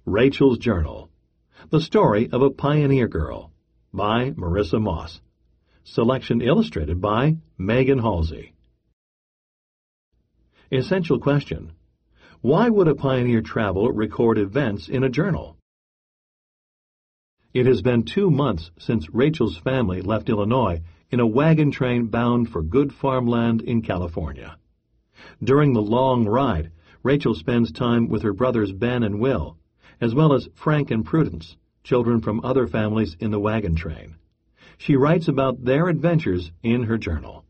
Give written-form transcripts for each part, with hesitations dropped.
Rachel's Journal. The Story of a Pioneer Girl by Marissa Moss. Selection illustrated by Megan Halsey. Essential question. Why would a pioneer traveler record events in a journal? It has been 2 months since Rachel's family left Illinois in a wagon train bound for good farmland in California. During the long ride, Rachel spends time with her brothers Ben and Will, as well as Frank and Prudence, children from other families in the wagon train. She writes about their adventures in her journal.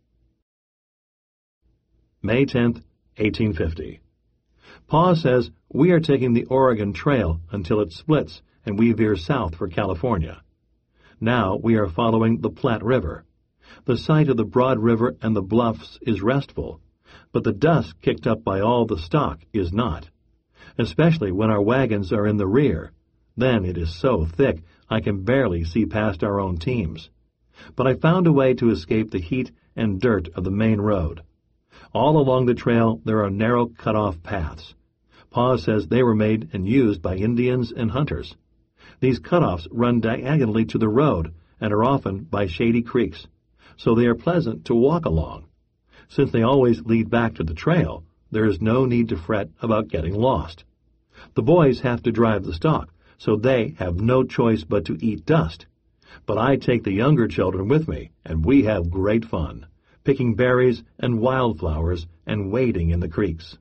May 10, 1850. Pa says we are taking the Oregon Trail until it splits and we veer south for California. Now we are following the Platte River. The sight of the broad river and the bluffs is restful, but the dust kicked up by all the stock is not, especially when our wagons are in the rear. Then it is so thick I can barely see past our own teams. But I found a way to escape the heat and dirt of the main road. All along the trail there are narrow cut-off paths. Pa says they were made and used by Indians and hunters. These cut-offs run diagonally to the road and are often by shady creeks, so they are pleasant to walk along. Since they always lead back to the trail, there is no need to fret about getting lost. The boys have to drive the stock, so they have no choice but to eat dust. But I take the younger children with me, and we have great fun, picking berries and wildflowers and wading in the creeks.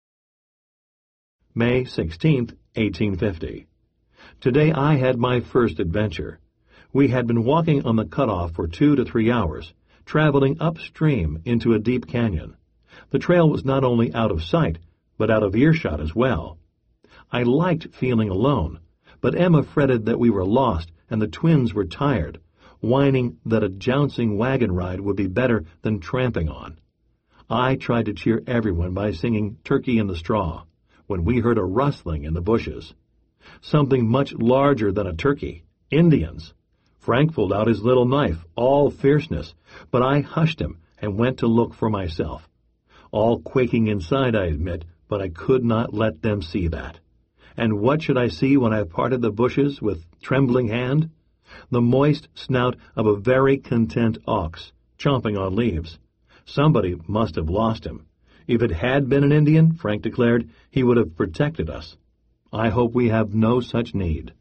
May 16, 1850. Today I had my first adventure. We had been walking on the cutoff for 2 to 3 hours, traveling upstream into a deep canyon. The trail was not only out of sight, but out of earshot as well. I liked feeling alone, but Emma fretted that we were lost and the twins were tired, whining that a jouncing wagon ride would be better than tramping on. I tried to cheer everyone by singing Turkey in the Straw, when we heard a rustling in the bushes. Something much larger than a turkey. Indians. Frank pulled out his little knife, all fierceness, but I hushed him and went to look for myself. All quaking inside, I admit, but I could not let them see that. And what should I see when I parted the bushes with trembling hand? The moist snout of a very content ox, chomping on leaves. Somebody must have lost him. If it had been an Indian, Frank declared, he would have protected us. I hope we have no such need.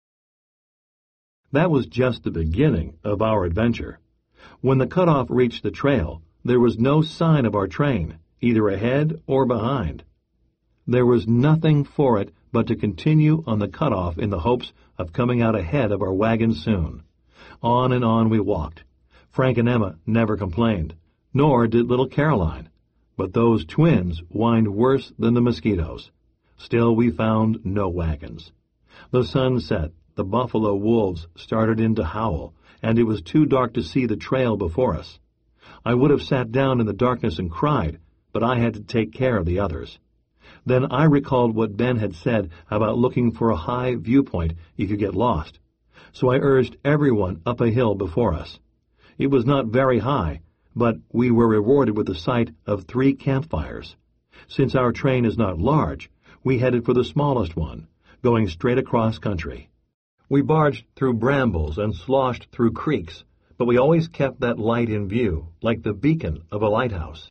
That was just the beginning of our adventure. When the cutoff reached the trail, there was no sign of our train, either ahead or behind. There was nothing for it but to continue on the cutoff in the hopes of coming out ahead of our wagon soon. On and on we walked. Frank and Emma never complained, nor did little Caroline. But those twins whined worse than the mosquitoes. Still we found no wagons. The sun set, the buffalo wolves started in to howl, and it was too dark to see the trail before us. I would have sat down in the darkness and cried, but I had to take care of the others. Then I recalled what Ben had said about looking for a high viewpoint if you get lost. So I urged everyone up a hill before us. It was not very high, but we were rewarded with the sight of 3 campfires. Since our train is not large, we headed for the smallest one, going straight across country. We barged through brambles and sloshed through creeks, but we always kept that light in view, like the beacon of a lighthouse.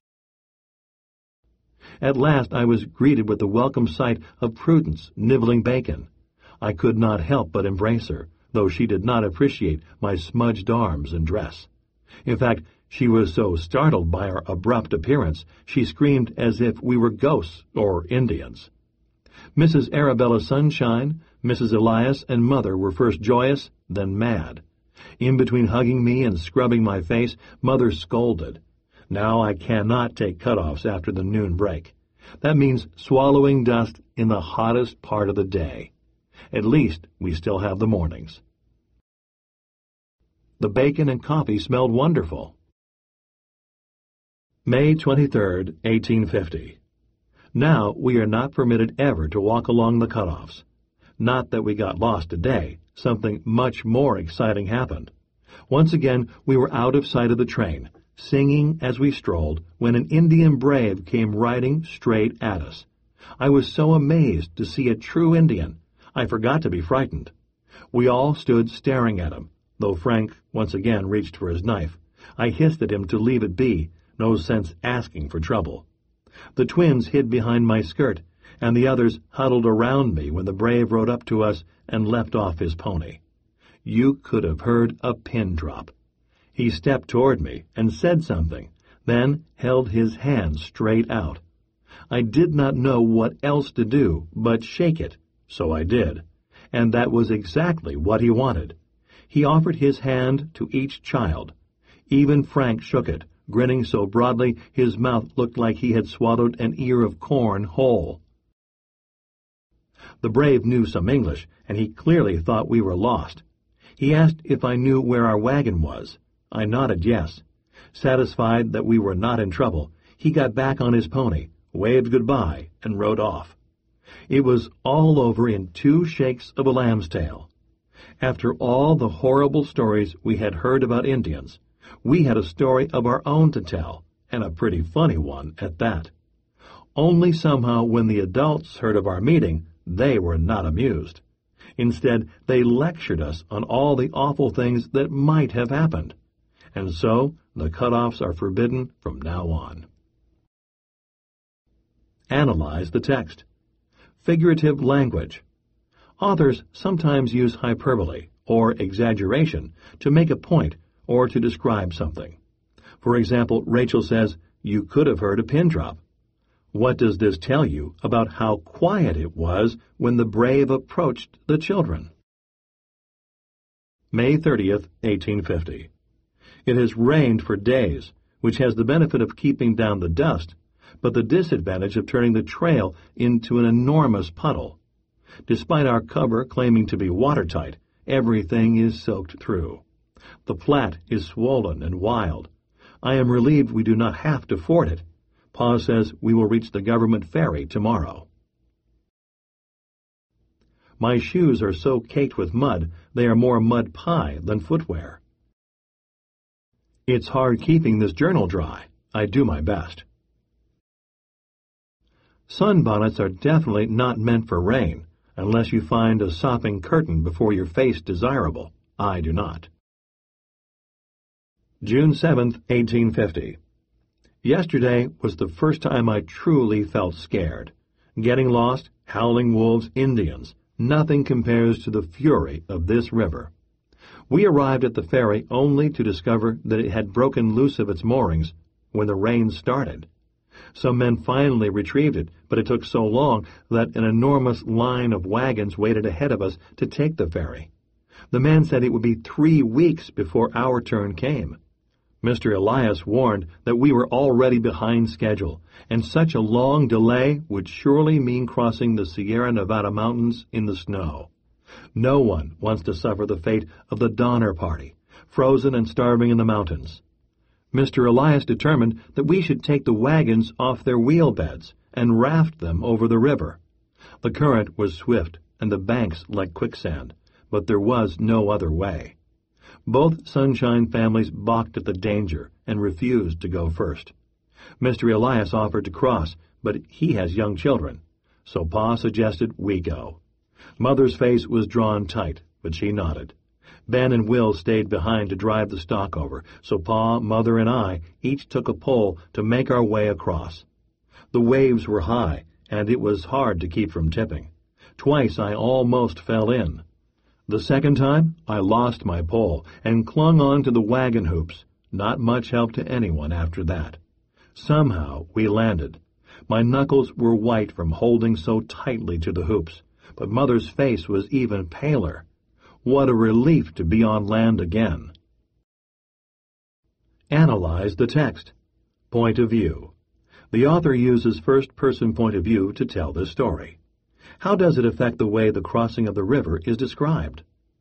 At last I was greeted with the welcome sight of Prudence nibbling bacon. I could not help but embrace her, though she did not appreciate my smudged arms and dress. In fact, she was so startled by our abrupt appearance, she screamed as if we were ghosts or Indians. Mrs. Arabella Sunshine, Mrs. Elias, and Mother were first joyous, then mad. In between hugging me and scrubbing my face, Mother scolded. Now I cannot take cutoffs after the noon break. That means swallowing dust in the hottest part of the day. At least we still have the mornings. The bacon and coffee smelled wonderful. May 23, 1850. Now we are not permitted ever to walk along the cutoffs. Not that we got lost today. Something much more exciting happened. Once again we were out of sight of the train, singing as we strolled, when an Indian brave came riding straight at us. I was so amazed to see a true Indian. I forgot to be frightened. We all stood staring at him, though Frank once again reached for his knife. I hissed at him to leave it be, no sense asking for trouble. The twins hid behind my skirt, and the others huddled around me when the brave rode up to us and leapt off his pony. You could have heard a pin drop. He stepped toward me and said something, then held his hand straight out. I did not know what else to do but shake it, so I did, and that was exactly what he wanted. He offered his hand to each child. Even Frank shook it, grinning so broadly his mouth looked like he had swallowed an ear of corn whole. The brave knew some English, and he clearly thought we were lost. He asked if I knew where our wagon was. I nodded yes. Satisfied that we were not in trouble, he got back on his pony, waved goodbye, and rode off. It was all over in 2 shakes of a lamb's tail. After all the horrible stories we had heard about Indians, we had a story of our own to tell, and a pretty funny one at that. Only somehow when the adults heard of our meeting, they were not amused. Instead, they lectured us on all the awful things that might have happened. And so, the cutoffs are forbidden from now on. Analyze the text. Figurative language. Authors sometimes use hyperbole, or exaggeration, to make a point or to describe something. For example, Rachel says, "You could have heard a pin drop." What does this tell you about how quiet it was when the brave approached the children? May 30th, 1850. It has rained for days, which has the benefit of keeping down the dust, but the disadvantage of turning the trail into an enormous puddle. Despite our cover claiming to be watertight, everything is soaked through. The Platte is swollen and wild. I am relieved we do not have to ford it. Pa says we will reach the government ferry tomorrow. My shoes are so caked with mud, they are more mud pie than footwear. It's hard keeping this journal dry. I do my best. Sunbonnets are definitely not meant for rain, unless you find a sopping curtain before your face desirable. I do not. June 7th, 1850. Yesterday was the first time I truly felt scared. Getting lost, howling wolves, Indians, nothing compares to the fury of this river. We arrived at the ferry only to discover that it had broken loose of its moorings when the rain started. Some men finally retrieved it, but it took so long that an enormous line of wagons waited ahead of us to take the ferry. The man said it would be 3 weeks before our turn came. Mr. Elias warned that we were already behind schedule, and such a long delay would surely mean crossing the Sierra Nevada mountains in the snow. No one wants to suffer the fate of the Donner Party, frozen and starving in the mountains. Mr. Elias determined that we should take the wagons off their wheel beds and raft them over the river. The current was swift and the banks like quicksand, but there was no other way. Both Sunshine families balked at the danger and refused to go first. Mr. Elias offered to cross, but he has young children, so Pa suggested we go. Mother's face was drawn tight, but she nodded. Ben and Will stayed behind to drive the stock over, so Pa, Mother, and I each took a pole to make our way across. The waves were high, and it was hard to keep from tipping. Twice I almost fell in. The second time, I lost my pole and clung on to the wagon hoops. Not much help to anyone after that. Somehow we landed. My knuckles were white from holding so tightly to the hoops, but Mother's face was even paler. What a relief to be on land again. Analyze the text. Point of view. The author uses first-person point of view to tell this story. How does it affect the way the crossing of the river is described?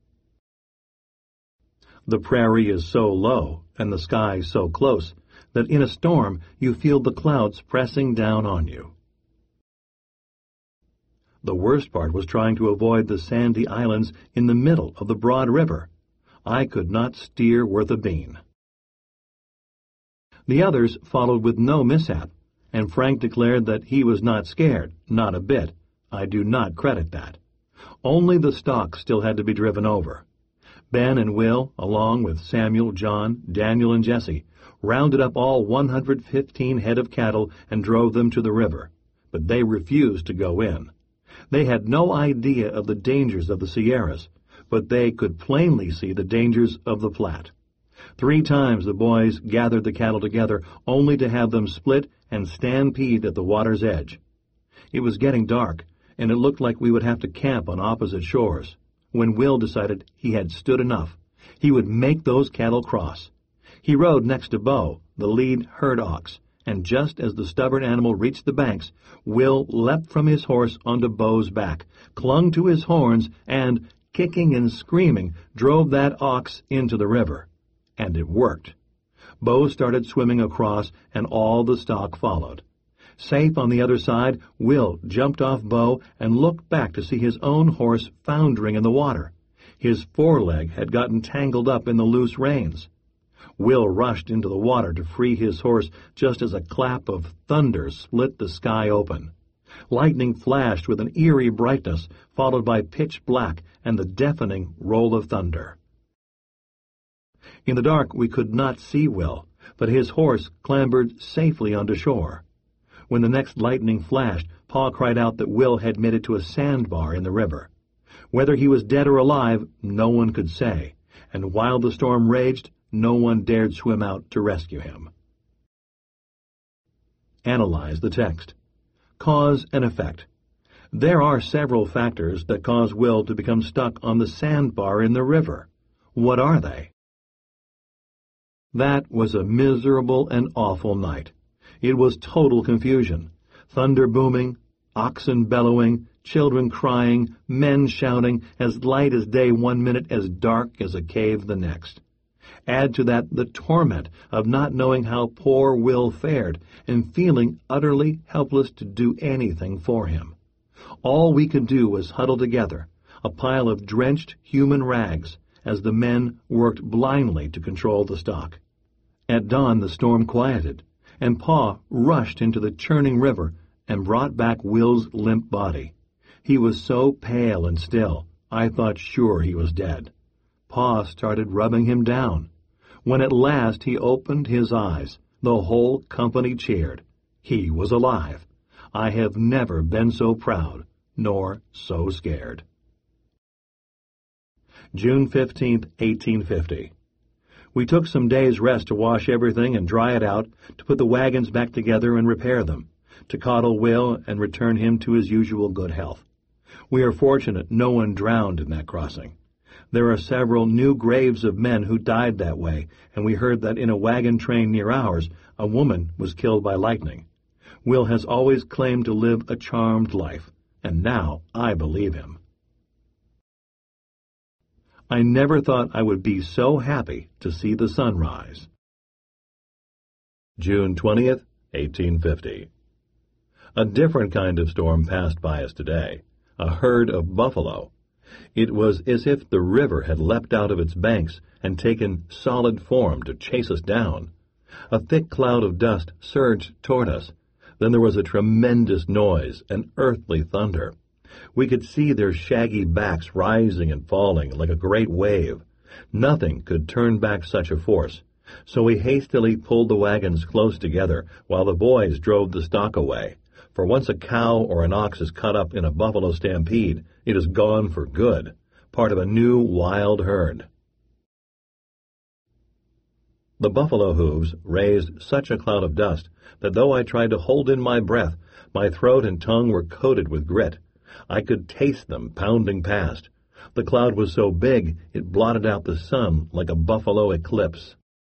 The prairie is so low and the sky so close that in a storm you feel the clouds pressing down on you. The worst part was trying to avoid the sandy islands in the middle of the broad river. I could not steer worth a bean. The others followed with no mishap, and Frank declared that he was not scared, not a bit. I do not credit that. Only the stock still had to be driven over. Ben and Will, along with Samuel, John, Daniel, and Jesse, rounded up all 115 head of cattle and drove them to the river, but they refused to go in. They had no idea of the dangers of the Sierras, but they could plainly see the dangers of the Platte. 3 times the boys gathered the cattle together, only to have them split and stampede at the water's edge. It was getting dark, and it looked like we would have to camp on opposite shores, when Will decided he had stood enough. He would make those cattle cross. He rode next to Bo, the lead herd ox, and just as the stubborn animal reached the banks, Will leapt from his horse onto Bo's back, clung to his horns, and, kicking and screaming, drove that ox into the river. And it worked. Bo started swimming across, and all the stock followed. Safe on the other side, Will jumped off Bo and looked back to see his own horse foundering in the water. His foreleg had gotten tangled up in the loose reins. Will rushed into the water to free his horse just as a clap of thunder split the sky open. Lightning flashed with an eerie brightness, followed by pitch black and the deafening roll of thunder. In the dark we could not see Will, but his horse clambered safely onto shore. When the next lightning flashed, Pa cried out that Will had made it to a sandbar in the river. Whether he was dead or alive, no one could say, and while the storm raged, no one dared swim out to rescue him. Analyze the text. Cause and effect. There are several factors that cause Will to become stuck on the sandbar in the river. What are they? That was a miserable and awful night. It was total confusion. Thunder booming, oxen bellowing, children crying, men shouting, as light as day one minute, as dark as a cave the next. Add to that the torment of not knowing how poor Will fared and feeling utterly helpless to do anything for him. All we could do was huddle together, a pile of drenched human rags, as the men worked blindly to control the stock. At dawn the storm quieted, and Pa rushed into the churning river and brought back Will's limp body. He was so pale and still, I thought sure he was dead. Pa started rubbing him down. When at last he opened his eyes, the whole company cheered. He was alive. I have never been so proud, nor so scared. June 15th, 1850. We took some days' rest to wash everything and dry it out, to put the wagons back together and repair them, to coddle Will and return him to his usual good health. We are fortunate no one drowned in that crossing. There are several new graves of men who died that way, and we heard that in a wagon train near ours, a woman was killed by lightning. Will has always claimed to live a charmed life, and now I believe him. I never thought I would be so happy to see the sun rise. June 20th, 1850. A different kind of storm passed by us today, a herd of buffalo. It was as if the river had leapt out of its banks and taken solid form to chase us down. A thick cloud of dust surged toward us. Then there was a tremendous noise, an earthly thunder. We could see their shaggy backs rising and falling like a great wave. Nothing could turn back such a force, so we hastily pulled the wagons close together while the boys drove the stock away. For once a cow or an ox is cut up in a buffalo stampede, it is gone for good, part of a new wild herd. The buffalo hooves raised such a cloud of dust that though I tried to hold in my breath, my throat and tongue were coated with grit. I could taste them pounding past. The cloud was so big it blotted out the sun like a buffalo eclipse.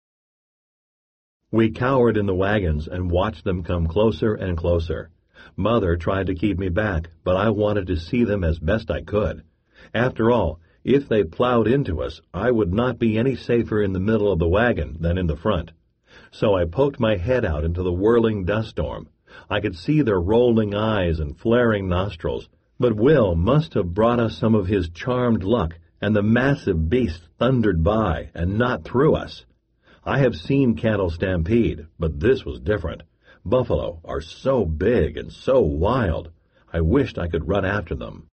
We cowered in the wagons and watched them come closer and closer. Mother tried to keep me back, but I wanted to see them as best I could. After all, if they plowed into us, I would not be any safer in the middle of the wagon than in the front. So I poked my head out into the whirling dust storm. I could see their rolling eyes and flaring nostrils. But Will must have brought us some of his charmed luck, and the massive beast thundered by and not through us. I have seen cattle stampede, but this was different. Buffalo are so big and so wild. I wished I could run after them.